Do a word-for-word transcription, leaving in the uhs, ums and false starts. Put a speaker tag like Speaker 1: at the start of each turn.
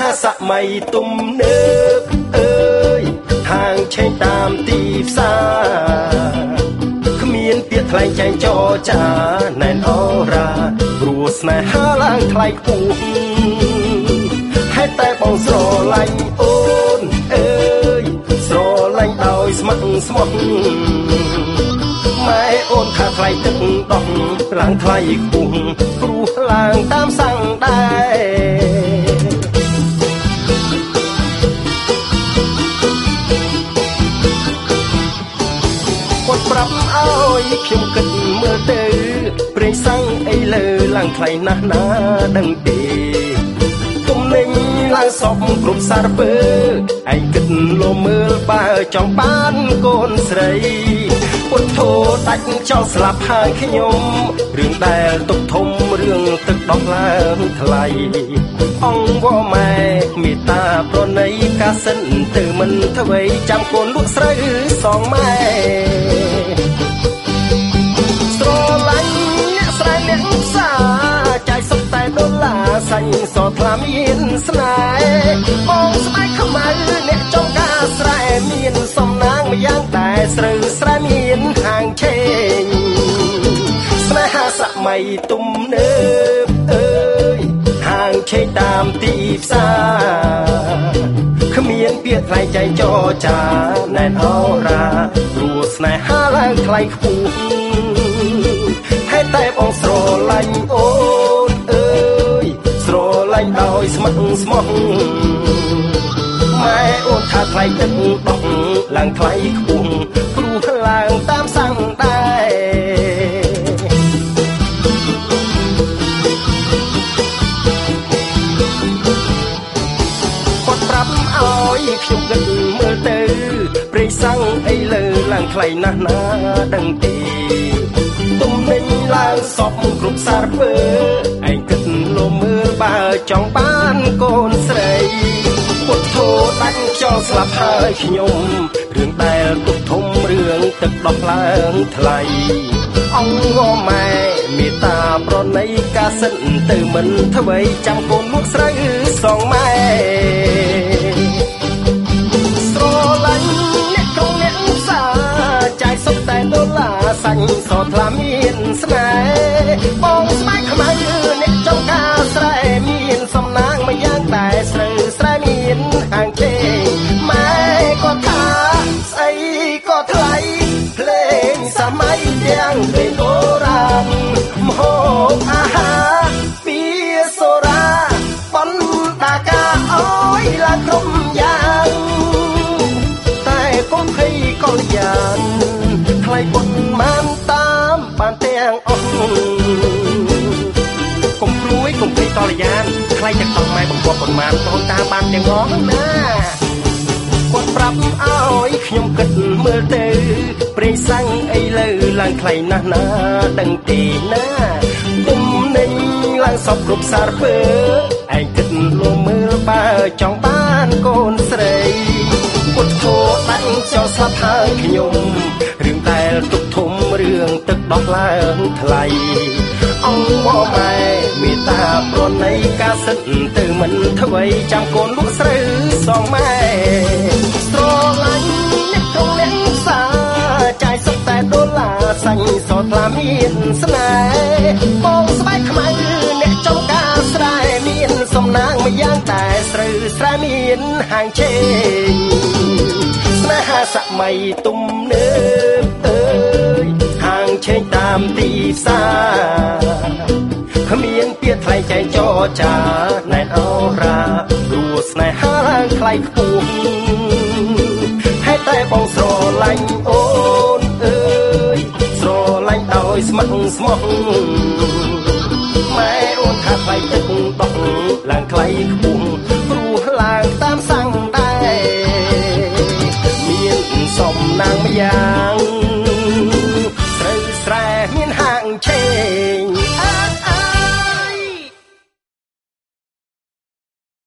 Speaker 1: សម័យទំនើបអើយហាងឆេងតាមទីផ្សារគ្មានពាក្យថ្លែងចែងចរចាណែនអរ៉ាព្រោះស្នេហាឡើងថ្លៃខ្ពស់ហេតុតែបងស្រឡាញ់អូនអើយស្រឡាញ់ដោយស្ម័គ្រស្មោះម៉ែអូនថាថ្លៃទឹកដោះឡើងថ្លៃខ្ពស់ព្រោះឡើងតាមសាំងដែរគាត់ប្រាប់ឲ្យខ្ញុំគិតមើលទៅព្រេងសាំងអីលើឡើងថ្លៃណាស់ណាដឹងទេទំនិញឡើងសពគ្រប់សារពើឯងគិតលោមើលបើចង់បានកូនស្រីពុទ្ធោដាច់ចោលស្លាប់ហើយខ្ញុំរឿងដែលទុកធំរឿងទឹកដោះឡើងថ្លៃអង្គវម៉ែមេត្តាប្រណីកាសិនទៅមិនអ្វីចាំកូនលក់ស្រូវសងម៉ែស្រឡាញ់អ្នកស្រែអ្នកផ្សារចាយសុទ្ធតែដុល្លារសាញ់សថ្លាមានស្នេហ៍បងស្បែកខ្មៅអ្នកចង់ការស្រែមានសំណាងម្យ៉ាងតែស្រូវស្រែមានហាងឆេងស្នេហាសម័យទំនើបអើយហាងឆេងតាមទីផ្សារគ្មានពាក្យថ្លៃចែងចរចាណែនអរ៉ាព្រោះស្នេហាឡើងថ្លៃខ្ពស់ហេតុតែបងស្រឡាញ់អូនអើយស្រឡាញ់ដោយស្ម័គ្រស្មោះម៉ែអូនថាថ្លៃទឹកដោះឡើងថ្លៃខ្ពស់ព្រោះឡើងតាមសាំងដែរគាត់ប្រាប់ឲ្យខ្ញុំគិតមើលទៅព្រេងសាំងអីលើឡើងថ្លៃណាស់ណាដឹងទេទំនិញឡើងសពគ្រប់សារពើឯងគិតលោមើលបើចង់បានកូនស្រីពុទ្ធោដាច់ចោលស្លាប់ហើយខ្ញុំរឿងដែលទុកធំរឿងទឹកដោះឡើងថ្លៃអង្គម៉ែមេត្តាប្រណីកាសិនទៅមិនអ្វីចាំកូនលក់ស្រូវសងម៉ែស្រឡាញ់អ្នកក្រុងអ្នកផ្សារចាយសុទ្ធតែដុល្លារសាញ់សថ្លាមានស្នេហ៍បងស្បែកខ្មៅអ្នកចង់ការស្រែមានសំណាងម្យ៉ាងតែស្រូវស្រែមានហាងឆេងម៉ែក៏ថាស្អីក៏ថ្លៃភ្លេងសម័យទាំងពេលបុរាណមហូបអាហារពីសូរាប៉ុនតាកាអើយឡើងគ្រប់យ៉ាងតែកុំភ័យកលយានថ្លៃប៉ុនបានតាមបានទាំងអស់កុំព្រួយកុំភ័យកលយានថ្លៃទាំងដល់ម៉ែបង្គាប់ប៉ុន្មានបងតាមបានទាំងអស់ណាគាត់ប្រាប់ឲ្យខ្ញុំគិតមើលទៅព្រេងសាំងអីលើឡើងថ្លៃណាស់ណាដឹងទីណាទំនិញឡើងសពគ្រប់សារពើឯងគិតលោមើលបើចង់បានកូនស្រីពុទ្ធោដាច់ចោលស្លាប់ហើយខ្ញុំរឿងដែលទុកធំរឿងទឹកដោះឡើងថ្លៃអង្គម៉ែមេត្តាប្រណីកាសិនទៅមិនអ្វីចាំកូនលក់ស្រូវសងម៉ែស្រឡាញ់អ្នកក្រុងអ្នកផ្សារចាយសុទ្ធតែដុល្លារសាញ់សថ្លាមានស្នេហ៍បងស្បែកខ្មៅអ្នកចង់ការស្រែមានសំណាងម្យ៉ាងតែស្រូវស្រែមានហាងឆេងស្នេហាសម័យទំនើបអើយហាងឆេងតាមទីផ្សារគ្មានពាក្យថ្លៃចែងចរចាណែនអរ៉ាព្រោះស្នេហាឡើងថ្លៃខ្ពស់ហេតុតែបងស្រឡាញ់អូនអើយស្រឡាញ់ដោយស្ម័គ្រស្មោះម៉ែអូនថាថ្លៃទឹកដោះឡើង